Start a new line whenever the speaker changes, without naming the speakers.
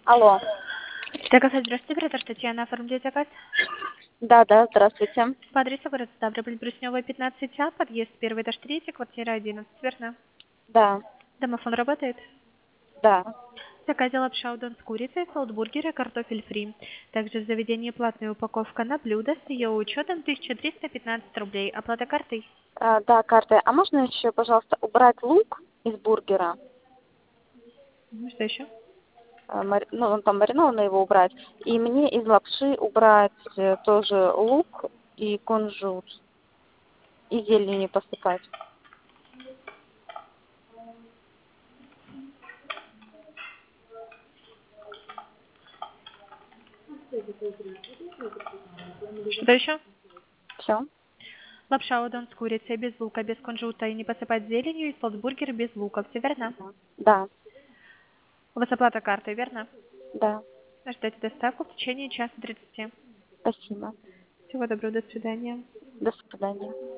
Алло.
Заказать, здравствуйте, оператор Татьяна, оформить заказ.
Да, здравствуйте.
По адресу город Ставрополь, Бруснева, 15А, подъезд, первый этаж, 3, квартира 11, верно?
Да,
Домофон работает?
да.
В заказе лапша удон с курицей, солтбургеры, картофель фри. Также в заведении платная упаковка на блюдо с ее учетом 1315 рублей. Оплата картой.
Да, карты. А можно еще, пожалуйста, убрать лук из бургера?
Что еще?
Ну, он там маринованный, его убрать. И мне из лапши убрать тоже лук и кунжут. И зелень не посыпать.
Что еще?
Все?
Лапша удон с курицей, без лука, без кунжута и не посыпать зеленью, и солтбургер без лука. Все верно?
Да,
У вас оплата картой, верно?
да.
Ждете доставку в течение часа 30.
Спасибо.
Всего доброго, до свидания.
До свидания.